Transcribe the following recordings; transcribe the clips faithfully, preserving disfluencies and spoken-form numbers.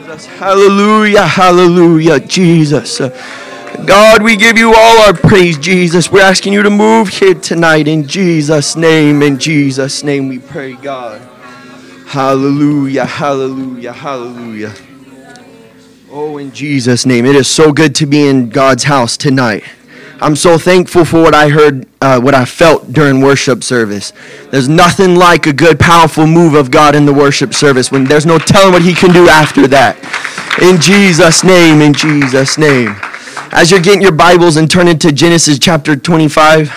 Jesus. Hallelujah, hallelujah, Jesus. God, we give you all our praise, Jesus. We're asking you to move here tonight in Jesus' name. In Jesus' name we pray, God. Hallelujah, hallelujah, hallelujah. Oh, in Jesus' name. It is so good to be in God's house tonight. I'm so thankful for what I heard, uh, what I felt during worship service. There's nothing like a good, powerful move of God in the worship service when there's no telling what he can do after that. In Jesus' name, in Jesus' name. As you're getting your Bibles and turning to Genesis chapter twenty-five,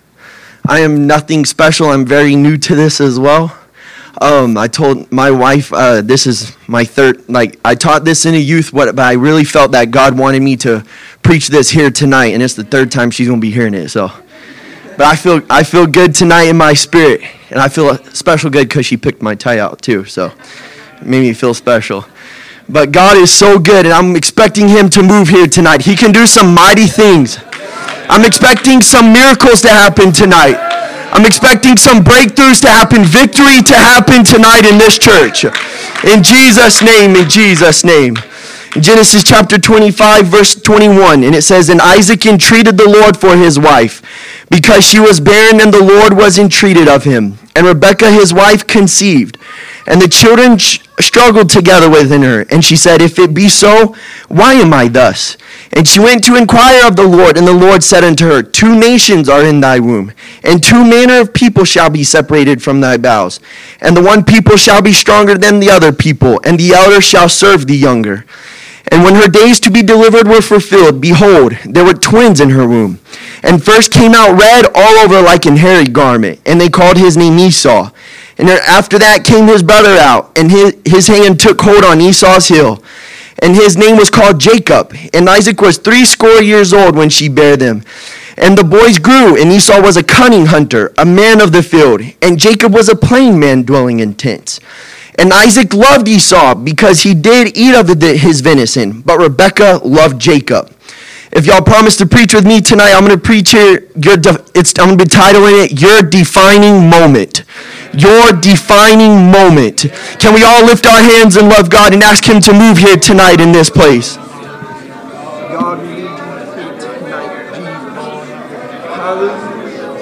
I am nothing special. I'm very new to this as well. Um, I told my wife, uh, this is my third, like, I taught this in a youth, what, but I really felt that God wanted me to preach this here tonight, and it's the third time she's going to be hearing it, so. But I feel I feel good tonight in my spirit, and I feel special good because she picked my tie out too, so it made me feel special. But God is so good, and I'm expecting him to move here tonight. He can do some mighty things. I'm expecting some miracles to happen tonight. I'm expecting some breakthroughs to happen, victory to happen tonight in this church. In Jesus' name, in Jesus' name. In Genesis chapter twenty-five, verse twenty-one, and it says, "And Isaac entreated the Lord for his wife, because she was barren, and the Lord was entreated of him. And Rebekah his wife conceived, and the children sh- struggled together within her. And she said, If it be so, why am I thus? And she went to inquire of the Lord, and the Lord said unto her, Two nations are in thy womb, and two manner of people shall be separated from thy bowels. And the one people shall be stronger than the other people, and the elder shall serve the younger. And when her days to be delivered were fulfilled, behold, there were twins in her womb. And first came out red all over like an hairy garment, and they called his name Esau. And after that came his brother out, and his, his hand took hold on Esau's heel. And his name was called Jacob. And Isaac was threescore years old when she bare them. And the boys grew, and Esau was a cunning hunter, a man of the field. And Jacob was a plain man dwelling in tents. And Isaac loved Esau, because he did eat of the, his venison. But Rebekah loved Jacob." If y'all promise to preach with me tonight, I'm going to preach here. Your de- it's, I'm going to be titling it, Your Defining Moment. Your defining moment. Can we all lift our hands and love God and ask him to move here tonight in this place? God, we need you here tonight, Jesus. Hallelujah.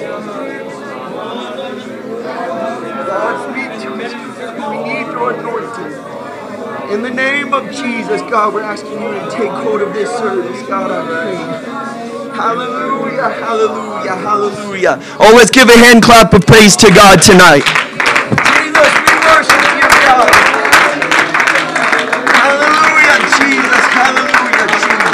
God, speak to us. We need your anointing. In the name of Jesus, God, we're asking you to take hold of this service. God, I pray. Hallelujah, hallelujah, hallelujah. Oh, let's give a hand clap of praise to God tonight. Jesus, we worship you, God. Hallelujah, Jesus, hallelujah,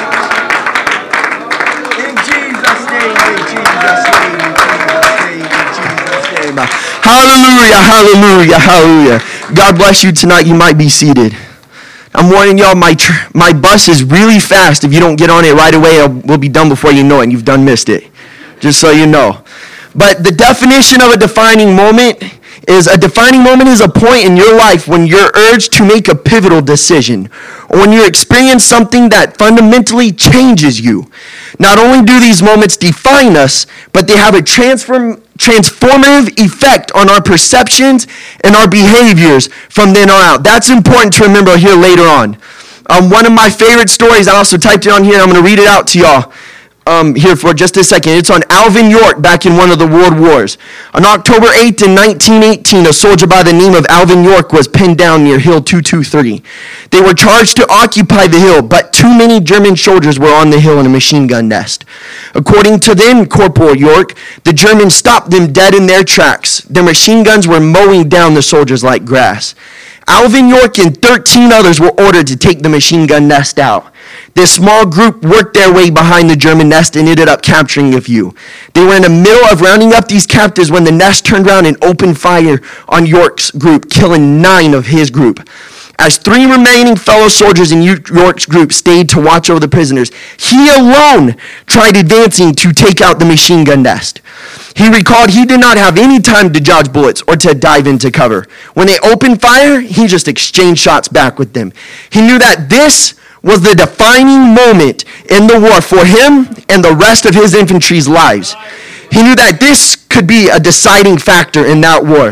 Jesus. In Jesus' name, in Jesus' name, in Jesus' name, in Jesus' name. Hallelujah, hallelujah, hallelujah. God bless you tonight. You might be seated. I'm warning y'all, my tr- my bus is really fast. If you don't get on it right away, we'll be done before you know it, and you've done missed it. Just so you know. But the definition of a defining moment is, a defining moment is a point in your life when you're urged to make a pivotal decision, or when you experience something that fundamentally changes you. Not only do these moments define us, but they have a transform transformative effect on our perceptions and our behaviors from then on out. That's important to remember here later on. Um, one of my favorite stories, I also typed it on here, I'm going to read it out to y'all um, here for just a second. It's on Alvin York back in one of the World Wars. On October eighth in nineteen eighteen, a soldier by the name of Alvin York was pinned down near Hill two two three. They were charged to occupy the hill, but too many German soldiers were on the hill in a machine gun nest. According to then Corporal York, the Germans stopped them dead in their tracks. Their machine guns were mowing down the soldiers like grass. Alvin York and thirteen others were ordered to take the machine gun nest out. This small group worked their way behind the German nest and ended up capturing a few. They were in the middle of rounding up these captives when the nest turned around and opened fire on York's group, killing nine of his group. As three remaining fellow soldiers in York's group stayed to watch over the prisoners, he alone tried advancing to take out the machine gun nest. He recalled he did not have any time to dodge bullets or to dive into cover. When they opened fire, he just exchanged shots back with them. He knew that this was the defining moment in the war for him and the rest of his infantry's lives. He knew that this could be a deciding factor in that war.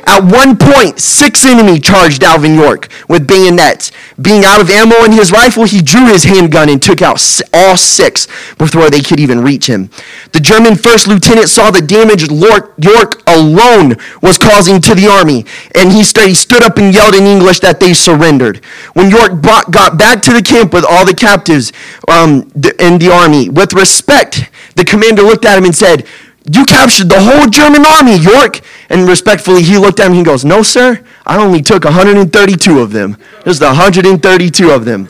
At one point, six enemy charged Alvin York with bayonets. Being out of ammo in his rifle, he drew his handgun and took out all six before they could even reach him. The German first lieutenant saw the damage York alone was causing to the army, and he stood, he stood up and yelled in English that they surrendered. When York brought, got back to the camp with all the captives um, in the army, with respect, the commander looked at him and said, "You captured the whole German army, York." And respectfully, he looked at him and he goes, "No, sir, I only took one hundred thirty-two of them. Just one hundred thirty-two of them."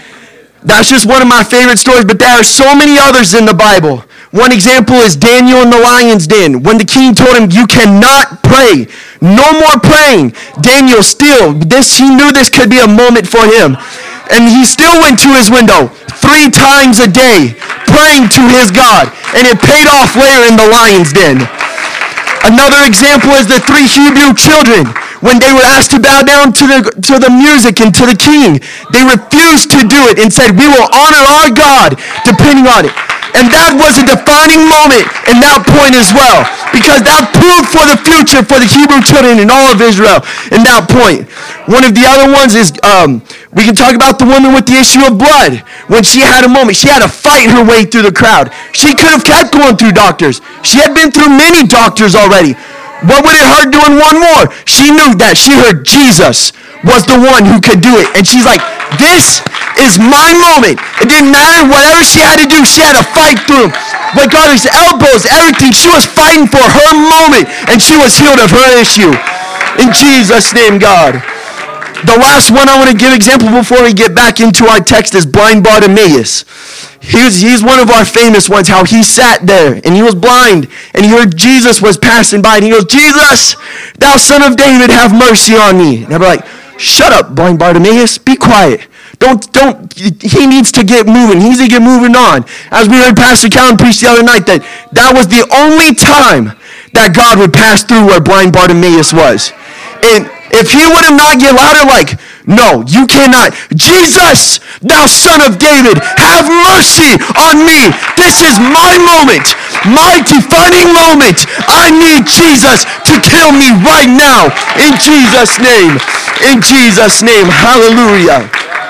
That's just one of my favorite stories, but there are so many others in the Bible. One example is Daniel in the lion's den. When the king told him, "You cannot pray, no more praying," Daniel still, this he knew this could be a moment for him. And he still went to his window three times a day, praying to his God. And it paid off later in the lion's den. Another example is the three Hebrew children. When they were asked to bow down to the, to the music and to the king, they refused to do it and said, "We will honor our God depending on it." And that was a defining moment in that point as well, because that proved for the future for the Hebrew children and all of Israel in that point. One of the other ones is, um, we can talk about the woman with the issue of blood. When she had a moment, she had to fight her way through the crowd. She could have kept going through doctors. She had been through many doctors already. What would it hurt doing one more? She knew that she heard Jesus was the one who could do it. And she's like, "This is my moment." It didn't matter whatever she had to do. She had to fight through. Regardless, elbows, everything. She was fighting for her moment. And she was healed of her issue. In Jesus' name, God. The last one I want to give example before we get back into our text is blind Bartimaeus. He's, he's one of our famous ones, how he sat there and he was blind and he heard Jesus was passing by and he goes, "Jesus, thou son of David, have mercy on me." And they were like, "Shut up, blind Bartimaeus, be quiet. Don't, don't, he needs to get moving. He needs to get moving on." As we heard Pastor Callan preach the other night, that that was the only time that God would pass through where blind Bartimaeus was. And if he would have not get louder, like, "No, you cannot. Jesus, thou son of David, have mercy on me. This is my moment, my defining moment. I need Jesus to kill me right now. In Jesus' name. In Jesus' name. Hallelujah.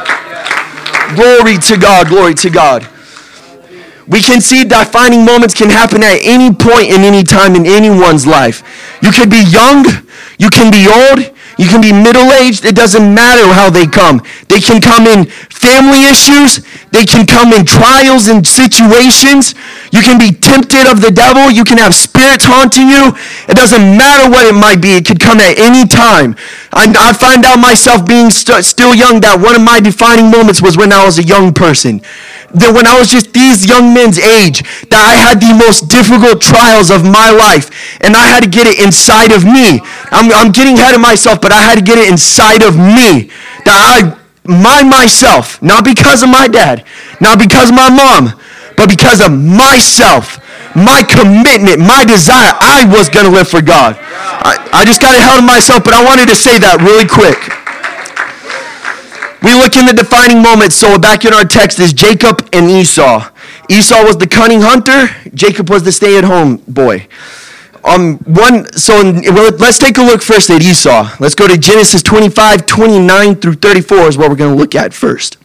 Glory to God. Glory to God. We can see defining moments can happen at any point in any time in anyone's life. You could be young. You can be old. You can be middle-aged. It doesn't matter how they come. They can come in family issues. They can come in trials and situations. You can be tempted of the devil. You can have spirits haunting you. It doesn't matter what it might be. It could come at any time. I, I find out myself being st- still young that one of my defining moments was when I was a young person. That when I was just these young men's age, that I had the most difficult trials of my life, and I had to get it inside of me. I'm, I'm getting ahead of myself, but I had to get it inside of me. That I, my myself, not because of my dad, not because of my mom, but because of myself, my commitment, my desire. I was going to live for God. I, I just got ahead of myself, but I wanted to say that really quick. We look in the defining moments. So back in our text is Jacob and Esau. Esau was the cunning hunter. Jacob was the stay-at-home boy. Um, one. So let's take a look first at Esau. Let's go to Genesis twenty-five, twenty-nine through thirty-four is what we're going to look at first.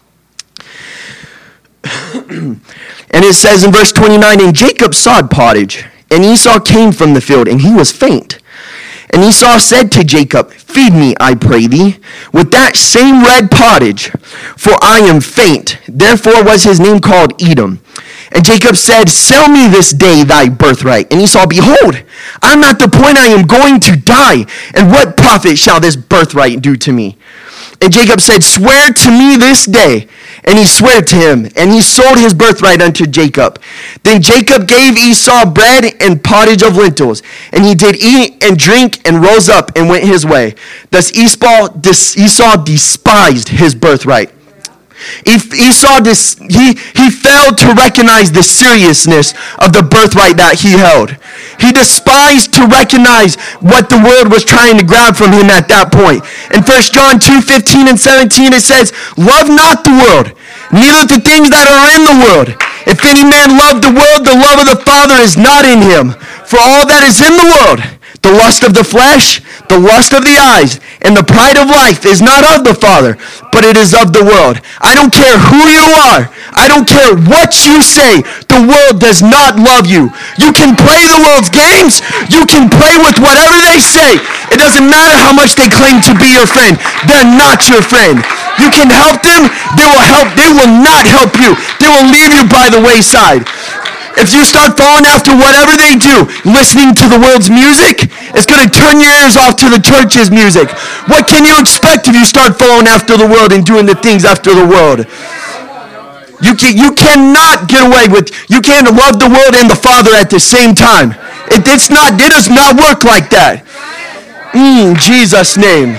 And it says in verse twenty-nine, "And Jacob sawed pottage, and Esau came from the field, and he was faint. And Esau said to Jacob, Feed me, I pray thee, with that same red pottage, for I am faint. Therefore was his name called Edom. And Jacob said, Sell me this day thy birthright. And Esau, Behold, I am at the point I am going to die, and what profit shall this birthright do to me? And Jacob said, Swear to me this day. And he swore to him, and he sold his birthright unto Jacob. Then Jacob gave Esau bread and pottage of lentils, and he did eat and drink and rose up and went his way. Thus Esau, Esau despised his birthright. Esau, he, he failed to recognize the seriousness of the birthright that he held. He despised to recognize what the world was trying to grab from him at that point. In First John two, fifteen and seventeen, it says, Love not the world, neither the things that are in the world. If any man love the world, the love of the Father is not in him. For all that is in the world, the lust of the flesh, The lust of the eyes and the pride of life is not of the Father, but it is of the world. I don't care who you are. I don't care what you say. The world does not love you. You can play the world's games. You can play with whatever they say. It doesn't matter how much they claim to be your friend. They're not your friend. You can help them. They will help. They will not help you. They will leave you by the wayside. If you start following after whatever they do, listening to the world's music, it's going to turn your ears off to the church's music. What can you expect if you start following after the world and doing the things after the world? You can, you cannot get away with, you can't love the world and the Father at the same time. It, it's not, it does not work like that. In Jesus' name.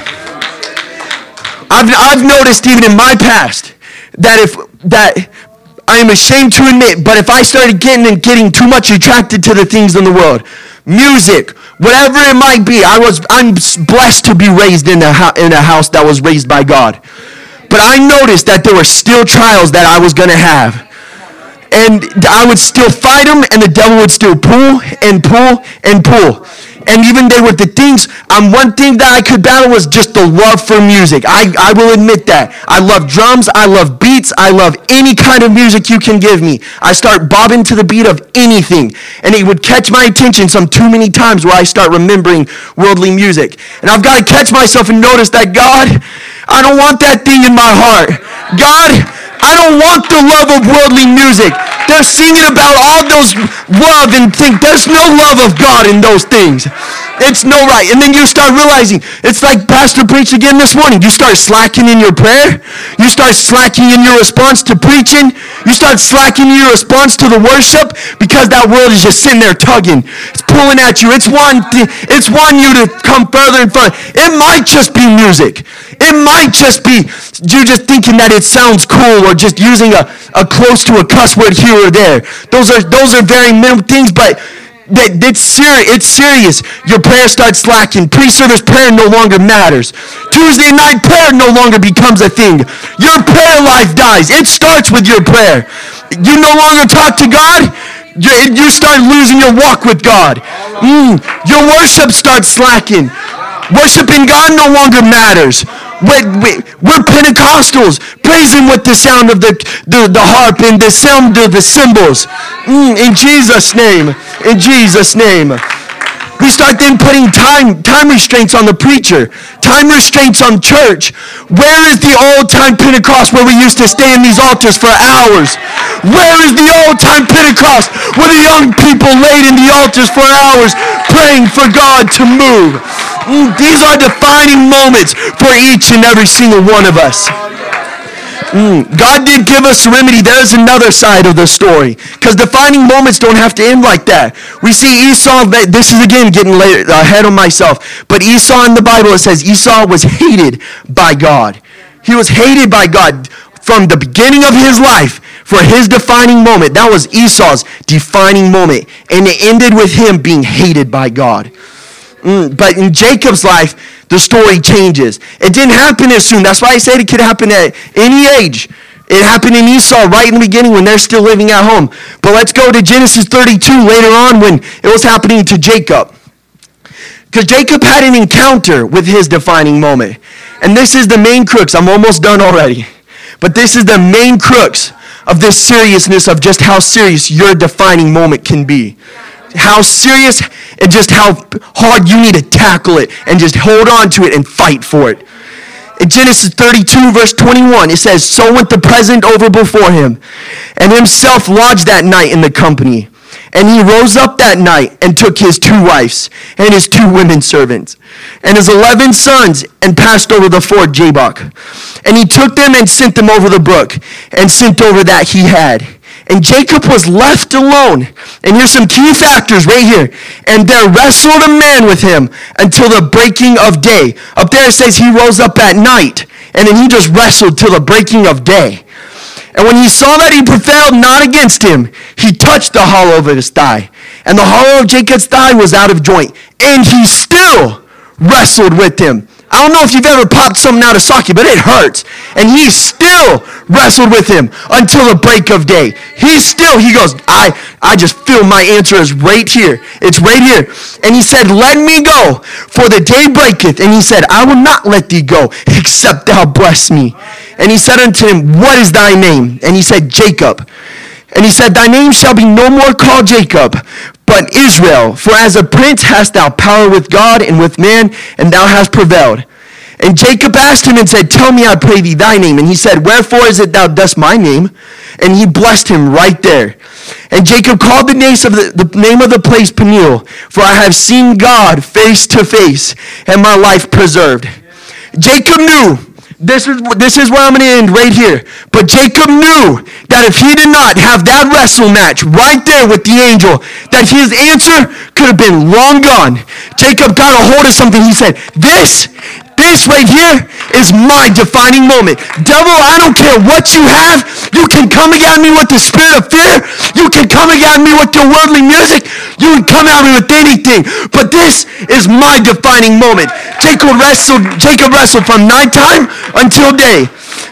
I've, I've noticed even in my past that if, that, I am ashamed to admit, but if I started getting and getting too much attracted to the things in the world, music, whatever it might be, I was I'm blessed to be raised in a in a house that was raised by God. But I noticed that there were still trials that I was going to have. And I would still fight them, and the devil would still pull and pull and pull. And even they were the things, um, one thing that I could battle was just the love for music. I, I will admit that. I love drums, I love beats, I love any kind of music you can give me. I start bobbing to the beat of anything. And it would catch my attention some too many times where I start remembering worldly music. And I've got to catch myself and notice that, God, I don't want that thing in my heart. God, I don't want the love of worldly music. They're singing about all those love and think there's no love of God in those things. It's no right. And then you start realizing, it's like Pastor preached again this morning. You start slacking in your prayer. You start slacking in your response to preaching. You start slacking in your response to the worship because that world is just sitting there tugging. It's pulling at you. It's wanting, th- it's wanting you to come further and further. It might just be music. It might just be you just thinking that it sounds cool or just using a, a close to a cuss word here or there. Those are those are very minimal things, but that it's serious. It's serious. Your prayer starts slacking. Pre-service prayer no longer matters. Tuesday night prayer no longer becomes a thing. Your prayer life dies. It starts with your prayer. You no longer talk to God. You, you start losing your walk with God. Mm, your worship starts slacking. Worshiping God no longer matters. We're, we're Pentecostals, praising with the sound of the, the, the harp and the sound of the cymbals. Mm, in Jesus' name. In Jesus' name. We start then putting time, time restraints on the preacher. Time restraints on church. Where is the old-time Pentecost where we used to stay in these altars for hours? Where is the old-time Pentecost where the young people laid in the altars for hours praying for God to move? Mm, these are defining moments for each and every single one of us. Mm, God did give us a remedy. There's another side of the story. Because defining moments don't have to end like that. We see Esau, this is again getting ahead of myself. But Esau in the Bible, it says Esau was hated by God. He was hated by God from the beginning of his life for his defining moment. That was Esau's defining moment. And it ended with him being hated by God. Mm, but in Jacob's life, the story changes. It didn't happen as soon. That's why I said it could happen at any age. It happened in Esau right in the beginning when they're still living at home. But let's go to Genesis thirty-two later on when it was happening to Jacob. Because Jacob had an encounter with his defining moment. And this is the main crux. I'm almost done already. But this is the main crux of this seriousness of just how serious your defining moment can be. How serious and just how hard you need to tackle it and just hold on to it and fight for it. In Genesis thirty-two, verse twenty-one, it says, "So went the present over before him, and himself lodged that night in the company. And he rose up that night and took his two wives and his two women servants and his eleven sons and passed over the ford Jabbok. And he took them and sent them over the brook and sent over that he had. And Jacob was left alone." And here's some key factors right here. "And there wrestled a man with him until the breaking of day." Up there it says he rose up at night. And then he just wrestled till the breaking of day. "And when he saw that he prevailed not against him, he touched the hollow of his thigh. And the hollow of Jacob's thigh was out of joint. And he still wrestled with him." I don't know if you've ever popped something out of socket, but it hurts. And he still wrestled with him until the break of day. He's still, he goes, I, I just feel my answer is right here. It's right here. And he said, let me go, for the day breaketh. And he said, I will not let thee go, except thou bless me. And he said unto him, what is thy name? And he said, Jacob. And he said, thy name shall be no more called Jacob, but Israel. For as a prince hast thou power with God and with man, and thou hast prevailed. And Jacob asked him and said, tell me, I pray thee, thy name. And he said, wherefore is it thou dost my name? And he blessed him right there. And Jacob called the name of the, the name of the place Peniel, for I have seen God face to face, and my life preserved. Jacob knew, this is, this is where I'm going to end right here, but Jacob knew that if he did not have that wrestle match right there with the angel, that his answer could have been long gone. Jacob got a hold of something. He said, this This right here is my defining moment. Devil, I don't care what you have. You can come at me with the spirit of fear. You can come at me with your worldly music. You can come at me with anything. But this is my defining moment. Jacob wrestled, Jacob wrestled from nighttime until day.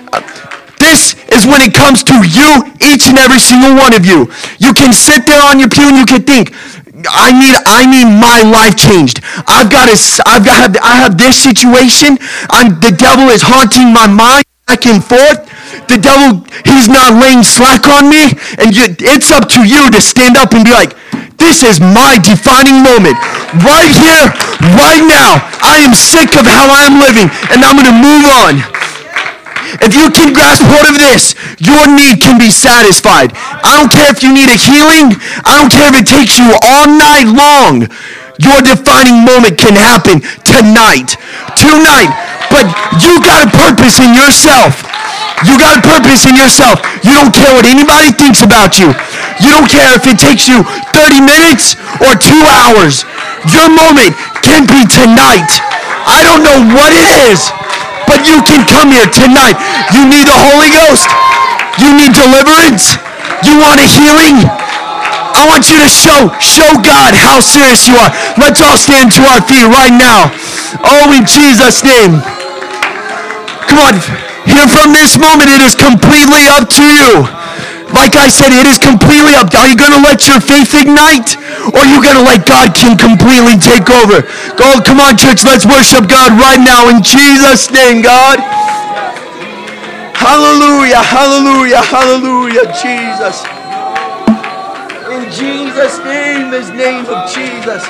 This is when it comes to you, each and every single one of you. You can sit there on your pew and you can think, I need, I need my life changed. I've got to, I've got, I have this situation. I'm, the devil is haunting my mind back and forth. The devil, he's not laying slack on me. And you, it's up to you to stand up and be like, this is my defining moment. Right here, right now. I am sick of how I am living, and I'm going to move on. If you can grasp hold of this, your need can be satisfied. I don't care if you need a healing. I don't care if it takes you all night long. Your defining moment can happen tonight. Tonight. But you got a purpose in yourself. You got a purpose in yourself. You don't care what anybody thinks about you. You don't care if it takes you thirty minutes or two hours. Your moment can be tonight. I don't know what it is, but you can come here tonight. You need the Holy Ghost. You need deliverance. You want a healing. I want you to show, show God how serious you are. Let's all stand to our feet right now. Oh, in Jesus' name. Come on. Here from this moment, it is completely up to you. Like I said, it is completely up. Are you going to let your faith ignite? Or are you going to let God can completely take over? Go, come on, church. Let's worship God right now in Jesus' name, God. Hallelujah, hallelujah, hallelujah, Jesus. In Jesus' name, this name of Jesus.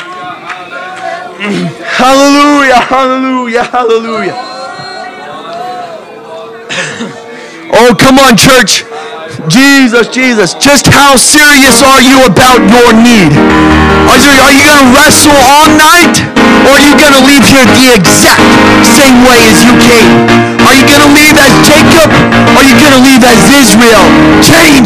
Hallelujah, hallelujah, hallelujah. Oh, come on, church. Jesus, Jesus. Just how serious are you about your need? Are you, are you going to wrestle all night? Or are you going to leave here the exact same way as you came? Are you going to leave as Jacob? Or are you going to leave as Israel? Change.